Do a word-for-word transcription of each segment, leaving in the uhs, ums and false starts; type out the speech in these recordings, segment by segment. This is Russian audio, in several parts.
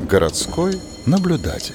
Городской наблюдатель.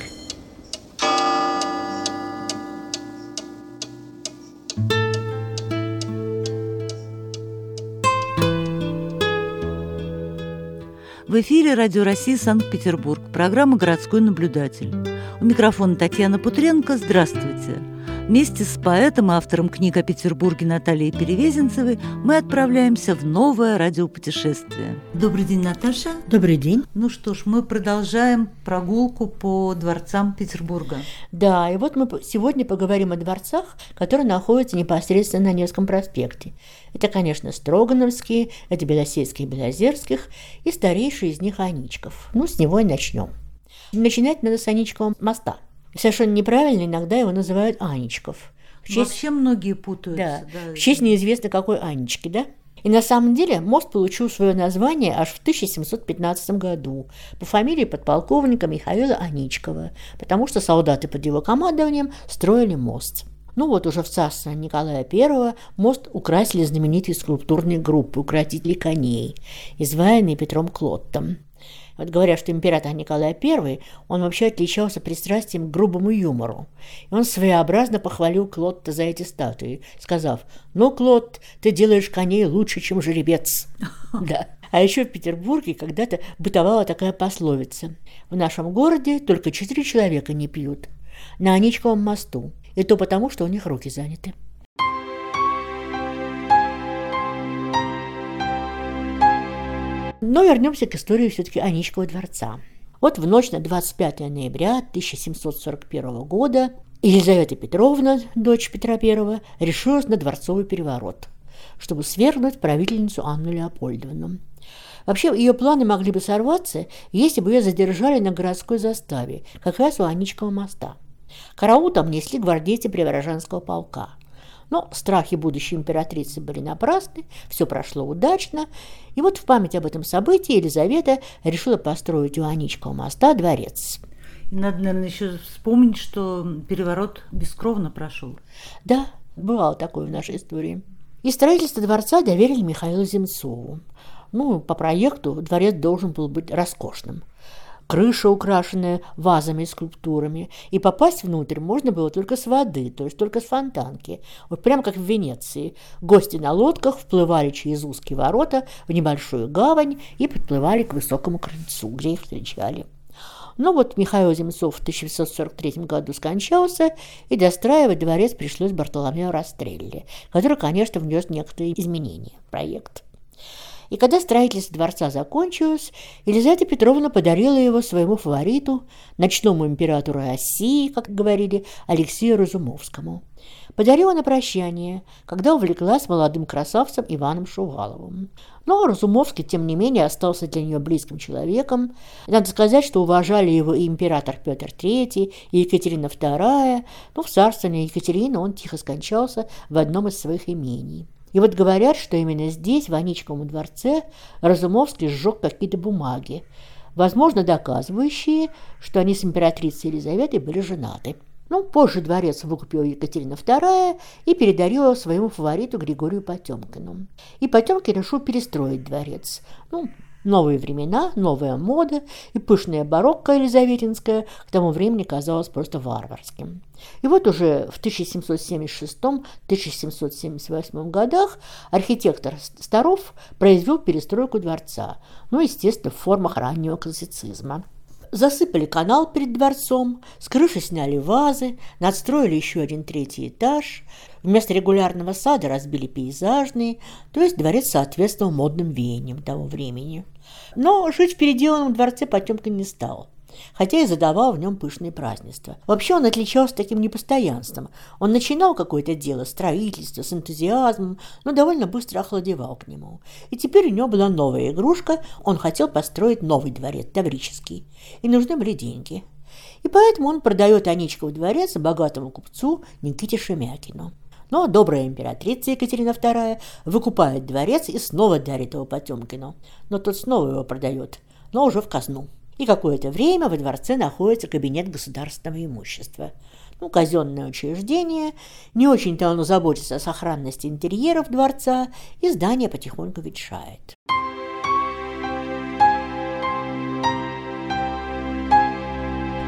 В эфире Радио России Санкт-Петербург, программа «Городской наблюдатель». У микрофона Татьяна Путренко. Здравствуйте. Вместе с поэтом и автором книг о Петербурге Натальей Перевезенцевой мы отправляемся в новое радиопутешествие. Добрый день, Наташа. Добрый день. Ну что ж, мы продолжаем прогулку по дворцам Петербурга. Да, и вот мы сегодня поговорим о дворцах, которые находятся непосредственно на Невском проспекте. Это, конечно, Строгановские, это Белосельских, Белозерских и старейший из них Аничков. Ну, с него и начнем. Начинать надо с Аничкового моста. Совершенно неправильно иногда его называют Аничков. В честь... Вообще многие путаются. Да, да, в честь неизвестно какой Анечки, да? И на самом деле мост получил свое название аж в тысяча семьсот пятнадцатом году по фамилии подполковника Михаила Аничкова, потому что солдаты под его командованием строили мост. Ну вот уже в царство Николая Первого мост украсили знаменитой скульптурной группой укротителей коней, изваянной Петром Клоттом. Вот говорят, что император Николай Первый, он вообще отличался пристрастием к грубому юмору. И он своеобразно похвалил Клотта за эти статуи, сказав: «Ну, Клотт, ты делаешь коней лучше, чем жеребец». Да. А еще в Петербурге когда-то бытовала такая пословица: в нашем городе только четыре человека не пьют на Аничковом мосту. И то потому, что у них руки заняты. Но вернемся к истории все-таки Аничкова дворца. Вот в ночь на двадцать пятое ноября тысяча семьсот сорок первого года Елизавета Петровна, дочь Петра Первого, решилась на дворцовый переворот, чтобы свергнуть правительницу Анну Леопольдовну. Вообще, ее планы могли бы сорваться, если бы ее задержали на городской заставе, как раз у Аничкова моста. Караул там несли гвардейцы Преображенского полка. Но страхи будущей императрицы были напрасны, все прошло удачно, и вот в память об этом событии Елизавета решила построить у Аничкова моста дворец. И надо, наверное, еще вспомнить, что переворот бескровно прошел. Да, бывало такое в нашей истории. И строительство дворца доверили Михаилу Земцову. Ну, по проекту дворец должен был быть роскошным. Крыша, украшенная вазами и скульптурами, и попасть внутрь можно было только с воды, то есть только с фонтанки. Вот прямо как в Венеции. Гости на лодках вплывали через узкие ворота в небольшую гавань и подплывали к высокому крыльцу, где их встречали. Но вот Михаил Земцов в тысяча восемьсот сорок третьем году скончался, и достраивать дворец пришлось Бартоломео Растрелли, который, конечно, внес некоторые изменения в проект. И когда строительство дворца закончилось, Елизавета Петровна подарила его своему фавориту, ночному императору России, как говорили, Алексею Разумовскому. Подарила на прощание, когда увлеклась молодым красавцем Иваном Шуваловым. Но Разумовский, тем не менее, остался для нее близким человеком. Надо сказать, что уважали его и император Петр Третий, и Екатерина Вторая, но в царствовании Екатерины он тихо скончался в одном из своих имений. И вот говорят, что именно здесь, в Аничковом дворце, Разумовский сжег какие-то бумаги, возможно, доказывающие, что они с императрицей Елизаветой были женаты. Ну, позже дворец выкупила Екатерина Вторая и передарила своему фавориту Григорию Потемкину. И Потемкин решил перестроить дворец. Ну, новые времена, новая мода, и пышная барокко елизаветинская к тому времени казалась просто варварским. И вот уже в тысяча семьсот семьдесят шестом — тысяча семьсот семьдесят восьмом годах архитектор Старов произвел перестройку дворца, ну, естественно, в формах раннего классицизма. Засыпали канал перед дворцом, с крыши сняли вазы, надстроили еще один третий этаж, вместо регулярного сада разбили пейзажный, то есть дворец соответствовал модным веяниям того времени. Но жить в переделанном дворце Потемкин не стал, хотя и задавал в нем пышные празднества. Вообще он отличался таким непостоянством. Он начинал какое-то дело, строительство, с энтузиазмом, но довольно быстро охладевал к нему. И теперь у него была новая игрушка, он хотел построить новый дворец, таврический, и нужны были деньги. И поэтому он продает Аничков дворец богатому купцу Никите Шемякину. Но добрая императрица Екатерина Вторая выкупает дворец и снова дарит его Потемкину. Но тот снова его продает, но уже в казну. И какое-то время во дворце находится кабинет государственного имущества. Ну, казенное учреждение, не очень-то оно заботится о сохранности интерьеров дворца, и здание потихоньку ветшает.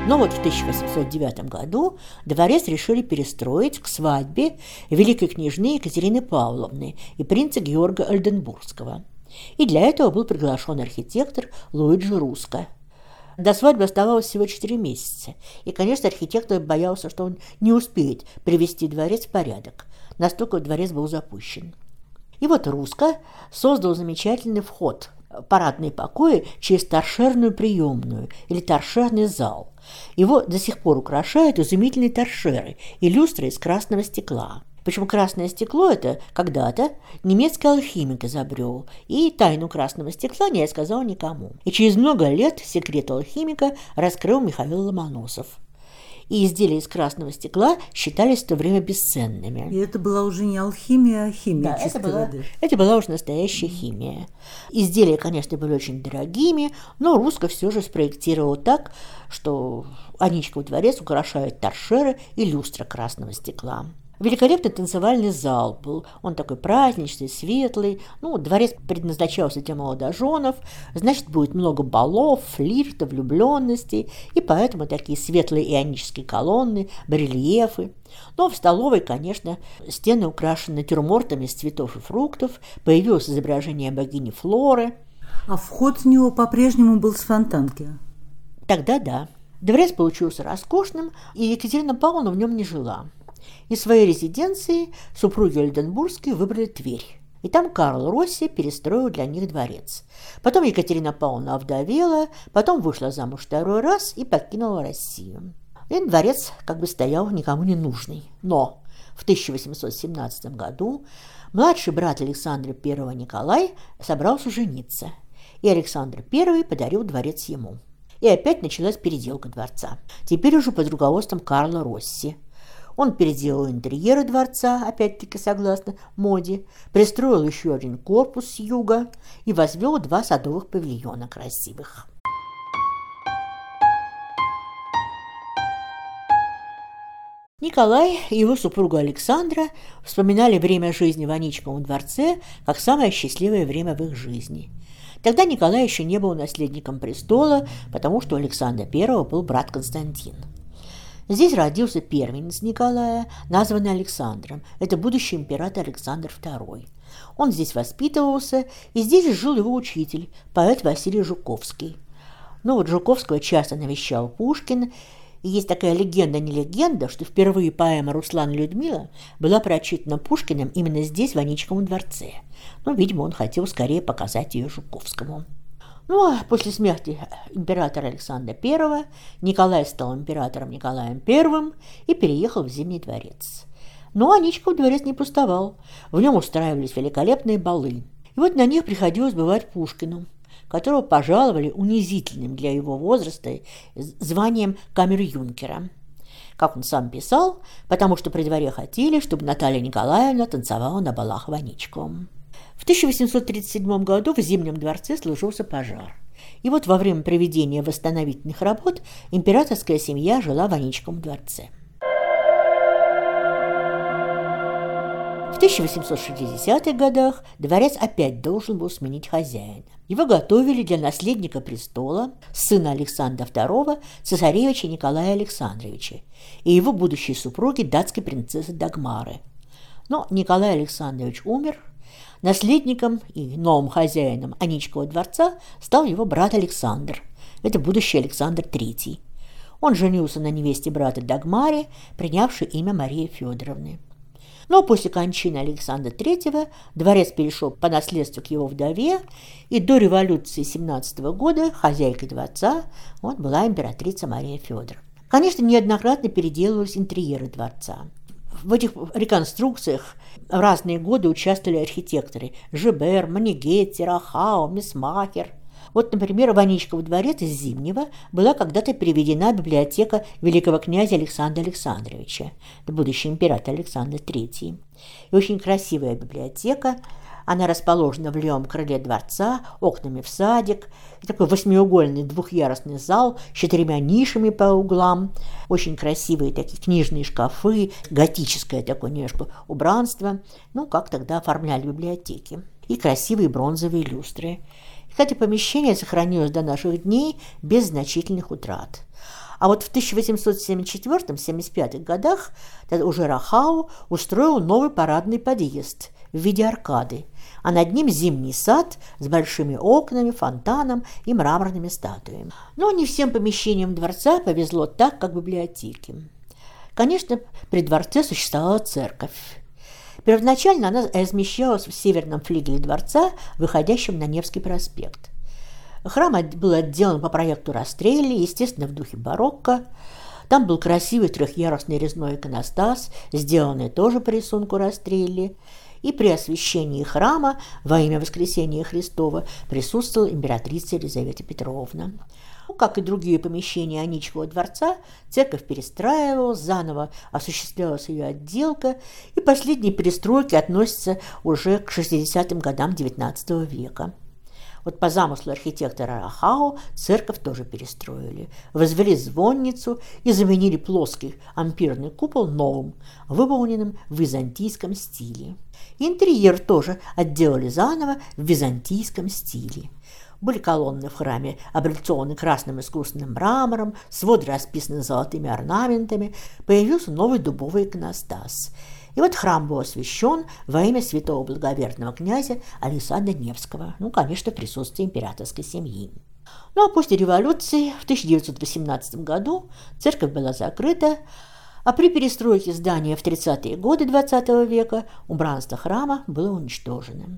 Но вот в тысяча восемьсот девятом году дворец решили перестроить к свадьбе великой княжны Екатерины Павловны и принца Георга Ольденбургского. И для этого был приглашен архитектор Луиджи Русско. До свадьбы оставалось всего четыре месяца, и, конечно, архитектор боялся, что он не успеет привести дворец в порядок. Настолько дворец был запущен. И вот Русско создал замечательный вход в парадные покои через торшерную приемную или торшерный зал. Его до сих пор украшают изумительные торшеры и люстры из красного стекла. Причем красное стекло это когда-то немецкий алхимик изобрел, и тайну красного стекла не рассказал никому. И через много лет секрет алхимика раскрыл Михаил Ломоносов. И изделия из красного стекла считались в то время бесценными. И это была уже не алхимия, а химия Да, чистой это была, воды. это была уже настоящая химия. Изделия, конечно, были очень дорогими, но Русско все же спроектировал так, что Аничков дворец украшают торшеры и люстра красного стекла. Великолепный танцевальный зал был, он такой праздничный, светлый. Ну, дворец предназначался для молодоженов, значит, будет много балов, флиртов, влюбленностей, и поэтому такие светлые ионические колонны, барельефы. Но в столовой, конечно, стены украшены натюрмортами из цветов и фруктов, появилось изображение богини Флоры. А вход в него по-прежнему был с фонтанки? Тогда да. Дворец получился роскошным, и Екатерина Павловна в нем не жила. Из своей резиденции супруги Ольденбургские выбрали Тверь. И там Карл Росси перестроил для них дворец. Потом Екатерина Павловна овдовела, потом вышла замуж второй раз и покинула Россию. И дворец как бы стоял никому не нужный. Но в тысяча восемьсот семнадцатом году младший брат Александра Первого Николай собрался жениться, и Александр Первый подарил дворец ему. И опять началась переделка дворца. Теперь уже под руководством Карла Росси. Он переделал интерьеры дворца, опять-таки согласно моде, пристроил еще один корпус с юга и возвел два садовых павильона красивых. Николай и его супруга Александра вспоминали время жизни в Аничковом дворце как самое счастливое время в их жизни. Тогда Николай еще не был наследником престола, потому что у Александра Первого был брат Константин. Здесь родился первенец Николая, названный Александром. Это будущий император Александр Второй. Он здесь воспитывался, и здесь же жил его учитель, поэт Василий Жуковский. Ну вот Жуковского часто навещал Пушкин, и есть такая легенда, не легенда, что впервые поэма «Руслан и Людмила» была прочитана Пушкиным именно здесь, в Аничковом дворце. Ну, видимо, он хотел скорее показать ее Жуковскому. Ну, а после смерти императора Александра Первого Николай стал императором Николаем Первым и переехал в Зимний дворец. Но Аничков дворец не пустовал, в нем устраивались великолепные балы. И вот на них приходилось бывать Пушкину, которого пожаловали унизительным для его возраста званием камер-юнкера. Как он сам писал, потому что при дворе хотели, чтобы Наталья Николаевна танцевала на балах в Аничковом. В тысяча восемьсот тридцать седьмом году в Зимнем дворце случился пожар. И вот во время проведения восстановительных работ императорская семья жила в Аничковом дворце. В тысяча восемьсот шестидесятых годах дворец опять должен был сменить хозяина. Его готовили для наследника престола, сына Александра Второго, цесаревича Николая Александровича, и его будущей супруги, датской принцессы Дагмары. Но Николай Александрович умер. Наследником и новым хозяином Аничкового дворца стал его брат Александр. Это будущий Александр Третий. Он женился на невесте брата Дагмаре, принявшей имя Марии Федоровны. Но после кончины Александра Третьего дворец перешел по наследству к его вдове, и до революции семнадцатого года хозяйкой дворца вот, была императрица Мария Федоровна. Конечно, неоднократно переделывались интерьеры дворца. В этих реконструкциях в разные годы участвовали архитекторы Жибер, Манигетти, Рахау, Месмахер. Вот, например, в Аничков дворец из Зимнего была когда-то переведена библиотека великого князя Александра Александровича, будущий император Александр Третий. И очень красивая библиотека. Она расположена в левом крыле дворца, окнами в садик. И такой восьмиугольный двухъярусный зал с четырьмя нишами по углам. Очень красивые такие книжные шкафы, готическое такое немножко убранство. Ну, как тогда оформляли библиотеки. И красивые бронзовые люстры. Кстати, помещение сохранилось до наших дней без значительных утрат. А вот в тысяча восемьсот семьдесят четвёртом — семьдесят пятом годах уже Рахау устроил новый парадный подъезд в виде аркады, а над ним зимний сад с большими окнами, фонтаном и мраморными статуями. Но не всем помещениям дворца повезло так, как библиотеке. Конечно, при дворце существовала церковь. Первоначально она размещалась в северном флигеле дворца, выходящем на Невский проспект. Храм был отделан по проекту Растрелли, естественно, в духе барокко. Там был красивый трехъярусный резной иконостас, сделанный тоже по рисунку Растрелли. И при освящении храма во имя Воскресения Христова присутствовала императрица Елизавета Петровна. Ну, как и другие помещения Аничкова дворца, церковь перестраивалась, заново осуществлялась ее отделка, и последние перестройки относятся уже к шестидесятым годам девятнадцатого века. Вот по замыслу архитектора Рахау церковь тоже перестроили. Возвели звонницу и заменили плоский ампирный купол новым, выполненным в византийском стиле. Интерьер тоже отделали заново в византийском стиле. Были колонны в храме, облицованы красным искусственным мрамором, своды расписаны золотыми орнаментами, появился новый дубовый иконостас. И вот храм был освящен во имя святого благоверного князя Александра Невского, ну, конечно, в присутствии императорской семьи. Ну, а после революции в тысяча девятьсот восемнадцатом году церковь была закрыта, а при перестройке здания в тридцатые годы двадцатого века убранство храма было уничтожено.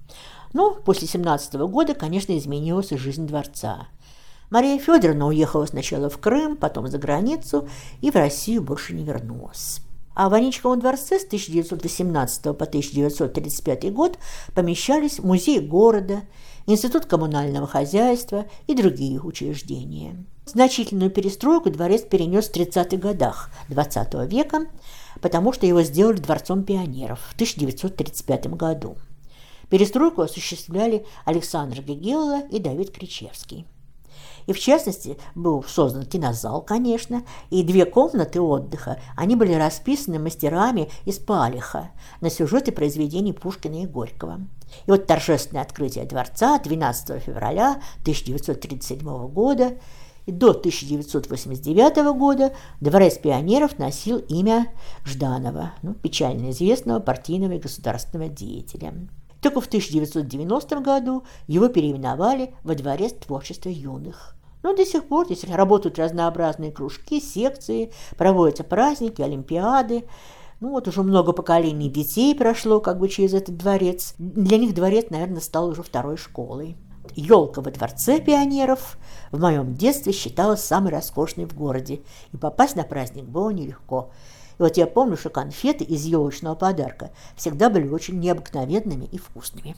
Ну, после семнадцатого года, конечно, изменилась и жизнь дворца. Мария Федоровна уехала сначала в Крым, потом за границу и в Россию больше не вернулась. А в Аничковом дворце с тысяча девятьсот восемнадцатого по тысяча девятьсот тридцать пятый год помещались музей города, Институт коммунального хозяйства и другие учреждения. Значительную перестройку дворец перенес в тридцатых годах двадцатого века, потому что его сделали дворцом пионеров в тысяча девятьсот тридцать пятом году. Перестройку осуществляли Александр Гегелла и Давид Кричевский. И в частности был создан кинозал, конечно, и две комнаты отдыха. Они были расписаны мастерами из Палиха на сюжеты произведений Пушкина и Горького. И вот торжественное открытие дворца двенадцатого февраля тысяча девятьсот тридцать седьмого года и до тысяча девятьсот восемьдесят девятого года Дворец пионеров носил имя Жданова, ну, печально известного партийного и государственного деятеля. Только в тысяча девятьсот девяностом году его переименовали во Дворец творчества юных. Но до сих пор здесь работают разнообразные кружки, секции, проводятся праздники, олимпиады. Ну вот уже много поколений детей прошло как бы через этот дворец. Для них дворец, наверное, стал уже второй школой. Елка во Дворце пионеров в моем детстве считалась самой роскошной в городе, и попасть на праздник было нелегко. И вот я помню, что конфеты из елочного подарка всегда были очень необыкновенными и вкусными.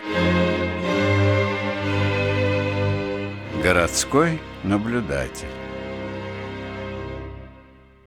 Городской наблюдатель.